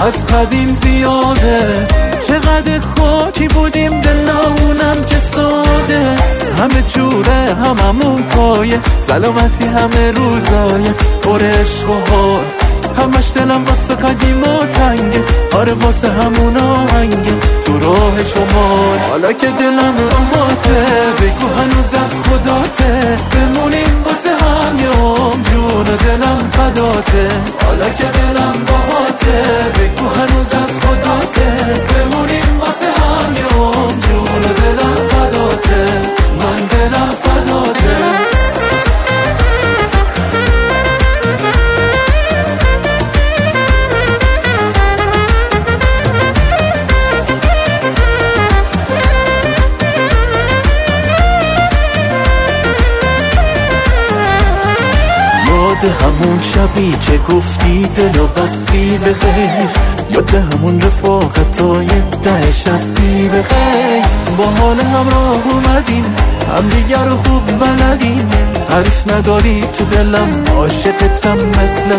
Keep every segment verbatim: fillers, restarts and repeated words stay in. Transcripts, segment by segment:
از قدیم زیاده. چقدر خاکی بودیم دلامونم که ساده، همه جوره هممون پایه، سلامتی همه روزایه، پر عشق و حال، همش دلم واسه قدیم و تنگه، آره واسه همون آهنگه تو راه شمال. حالا که دلم راحته بگو هنوز از خداته، بمونیم واسه هم یه عمر، جون و دلم فداته. حالا که دلم راحته بگو هنوز از خداته، بمونیم واسه هم یه عمر، جون و دلم فداته، من دلم فداته. یاد همون شبی که گفتی دلو بستی به خیر، یاد همون رفاقتای ده شستی به خیر. با حال همراه اومدیم هم دیگر رو خوب بلدیم، حریف نداری تو دلم عاشقتم مثل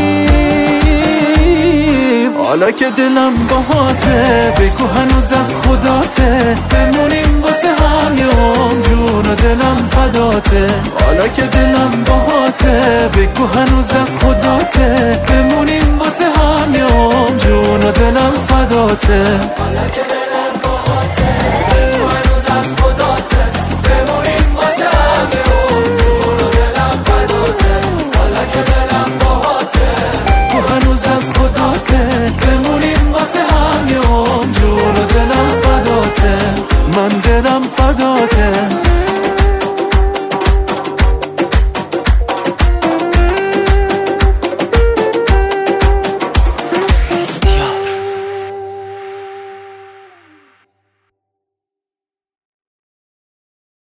قدیم. حالا که دلم باهاته بگو هنوز از خداته، بمونیم واسه هم یه عمر، جون و دلم فداته. حالا که دلم باهاته بگو هنوز از خداته، بمونیم واسه هم یه عمر، جون و دلم فداته. حالا که دلم باهاته بگو هنوز از خداته، بمونیم واسه هم یه عمر، جون و دلم فداته. حالا که دلم باهاته بگو هنوز از خداته، بمونیم واسه هم یه عمر، جون و دلم فداته، من دلم فداته.